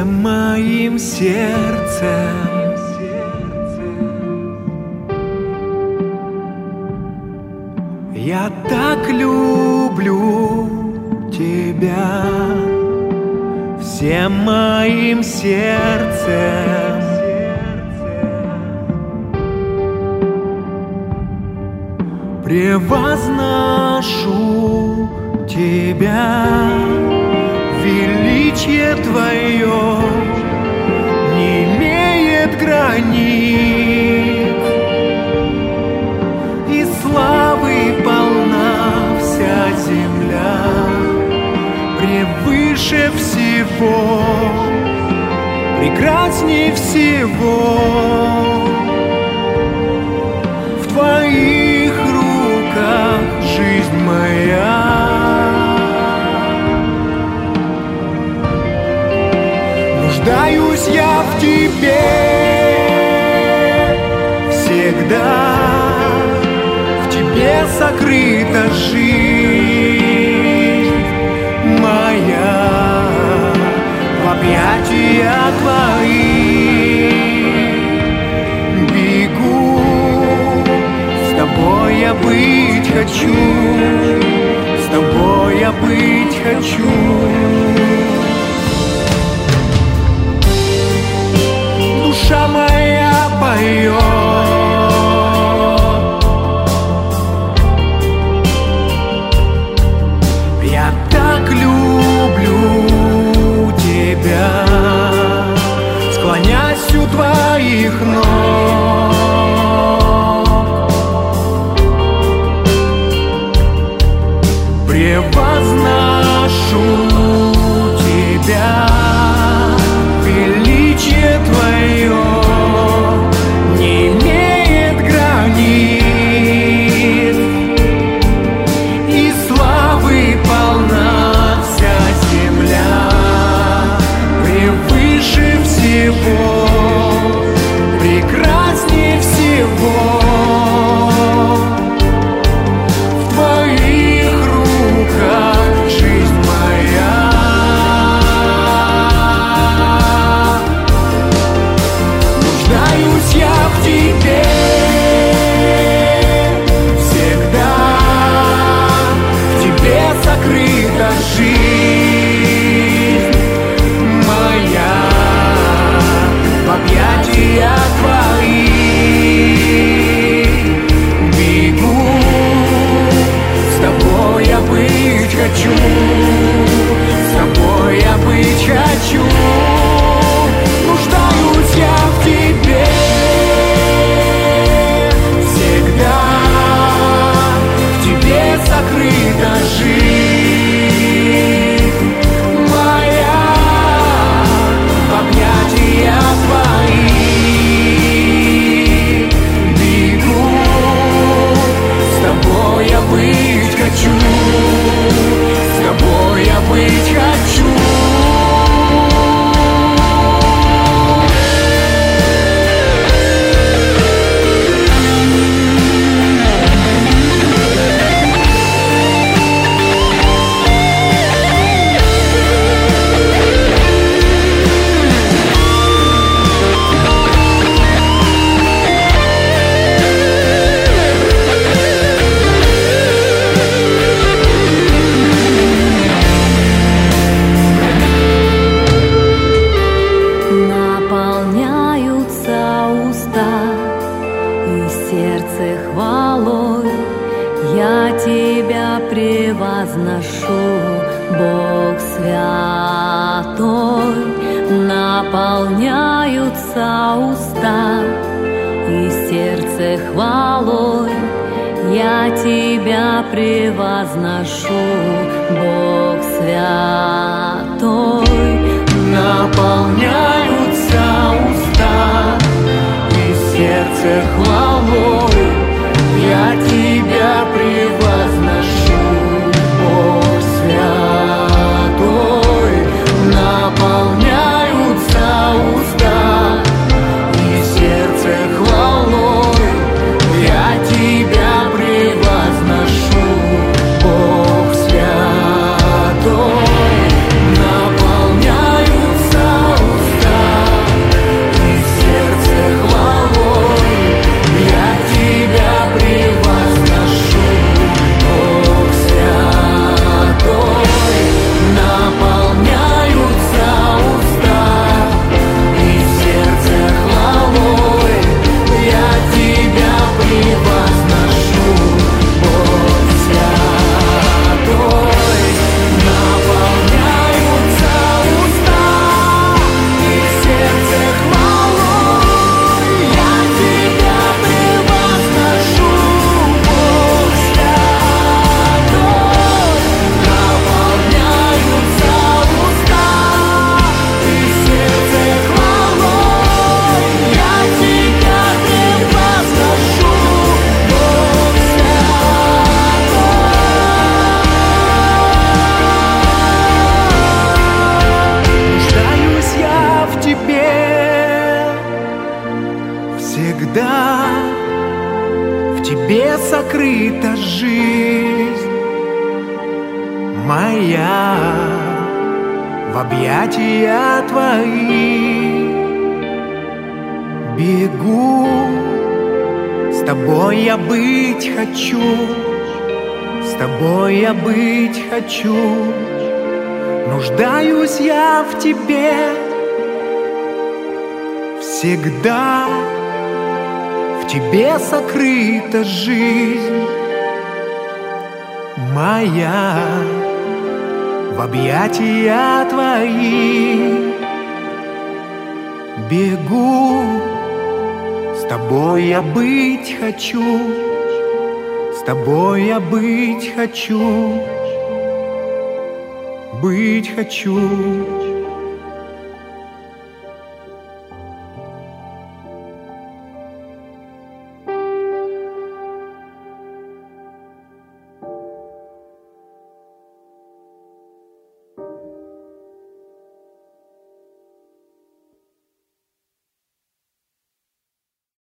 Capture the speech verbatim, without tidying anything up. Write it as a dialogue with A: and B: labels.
A: всем моим сердцем. Я так люблю тебя всем моим сердцем. Превозношу тебя, величие твое не имеет границ, и славы полна вся земля, превыше всего, прекрасней всего. В твоих руках жизнь моя. Нуждаюсь я в тебе всегда, в тебе сокрыта жизнь моя, в объятия твои бегу, с тобой я быть хочу, с тобой я быть хочу. Душа моя поет, я так люблю тебя, склонясь у твоих ног, превозношу тебя, величие твое не имеет границ, и славы полна вся земля, превыше всего, прекрасней всего. В твоих руках жизнь моя. Нуждаюсь я в тебе всегда, в тебе сокрыта жизнь моя, в объятия твои бегу, с тобой я быть хочу, с тобой я быть хочу. Нуждаюсь я в тебе всегда, в тебе сокрыта жизнь моя, в объятия твои бегу, с тобой я быть хочу, с тобой я быть хочу.
B: Возношу, Бог святой, наполняются уста и сердце хвалой. Я тебя превозношу, Бог святой,
A: наполняются уста и сердце хвалой. Я тебя превозношу, Бог святой, наполняются уста и сердце хвалой. Я тебя превозношу, Бог святой,
C: сокрыта жизнь моя, в объятия твои бегу. С тобой я быть хочу, с тобой я быть хочу. Нуждаюсь я в тебе всегда, в тебе сокрыта жизнь моя, в объятия твои бегу. С тобой я быть хочу, с тобой я быть хочу, быть хочу.